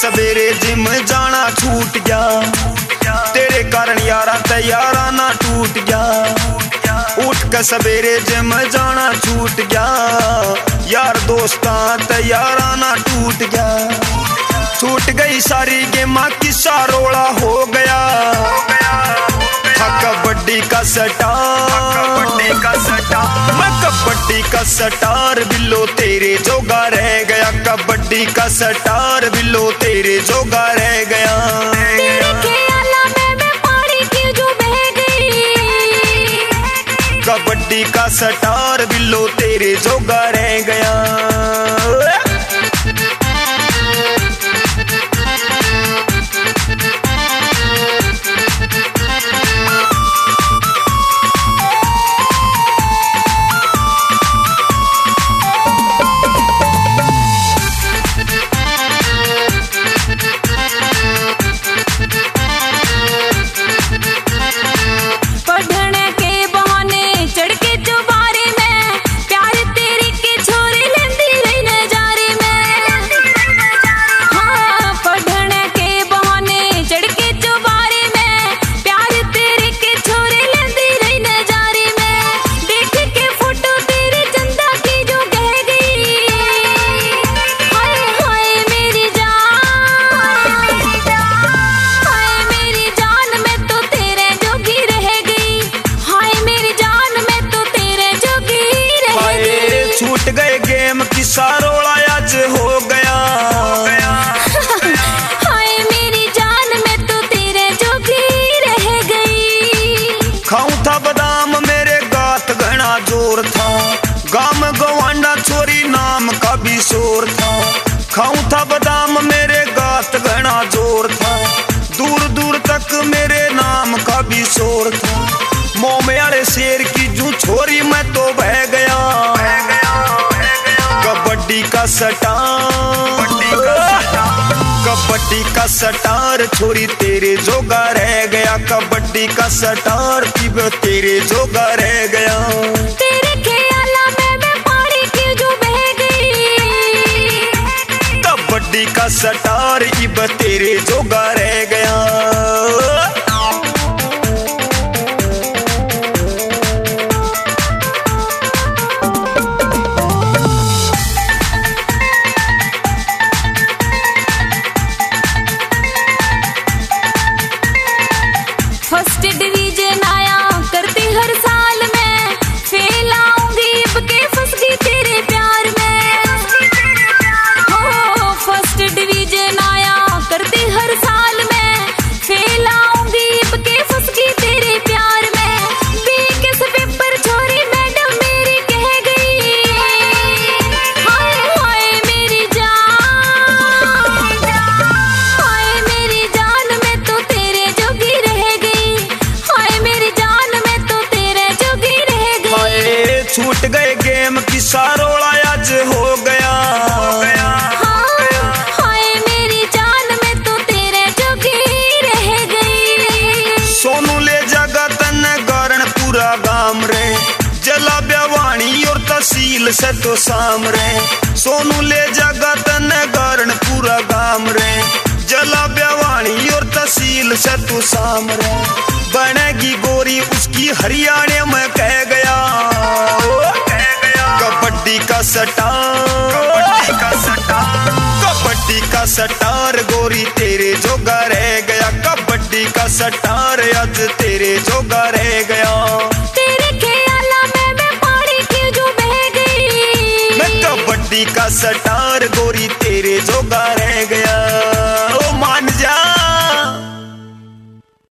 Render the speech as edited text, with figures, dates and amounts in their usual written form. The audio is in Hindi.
सवेरे जिम जाना छूट गया, तेरे कारण यारा तैयारा ना टूट गया। उठ के सवेरे जिम जाना छूट गया, यार दोस्तां तैयारा ना टूट गया। छूट गई सारी गेमा किस्सा रोड़ा हो गया, था कबड्डी का सटार, मैं कबड्डी का सटार बिल्लो तेरे जोगा रह गया, कबड्डी का सटार बिल्लो तेरे जोगा रह गया। कबड्डी का सटार बिल्लो तेरे जोगा रह गया। छूट गए गेम किस्सा रोड़ा आज हो गया, हाय मेरी जान मैं तो तेरे जोगी रह गई। खाऊं था बादाम मेरे गात घना जोर था, गाम गवांडा छोरी नाम का भी शोर था। खाऊं था बादाम मेरे गात घना जोर था, दूर दूर तक मेरे नाम का भी शोर था। मोमे वाले शेर की जू छोरी मैं तो बह गया, कबड्डी का सटार, कबड्डी का सटार छोरी तेरे जोगा रह गया, कबड्डी का सटार तेरे जोगा रह गया। तेरे ख्याला में मैं पानी की जो बह गई, कबड्डी का सटार तेरे जोगा रह गया। फर्स्ट डिवीजन आया करती हर साल में, फेल आऊंगी अब के फंस गई तेरे प्यार में। हो फर्स्ट डिवीजन आया करती हर साल में, फेल आऊंगी अब के फंस गई तेरे प्यार में। बीके से पेपर छोरी मैडम मेरी कह गई, हाय हाय मेरी जान, हाय मेरी जान मैं तो तेरे जोगी रह गई, हाय मेरी जान मैं तो तेरे जोगी रह गई। छूट गए गेम किस्सा रोड़ा आज हो गया, हाय मेरी जान मैं तो तेरे जोगी रह गई। सोनू ले जागा तन गारण पूरा गाम रे, जला ब्यावाणी और तहसील से तो साम रे। सोनू ले जागा तन गारण पूरा गाम रे, जला ब्यावाणी और तहसील से तो साम रे। बनेगी गोरी उसकी हरियाणा में कह गया, कबड्डी का सटार, कबड्डी का सटार गोरी तेरे जोगा रह गया, कबड्डी का सटार आज तेरे जोगा रह गया। तेरे ख्याला में मैं पानी की जो बह गई, मैं कबड्डी का सटार गोरी तेरे जोगा रह गया।